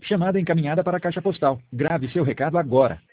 Chamada encaminhada para a caixa postal. Grave seu recado agora.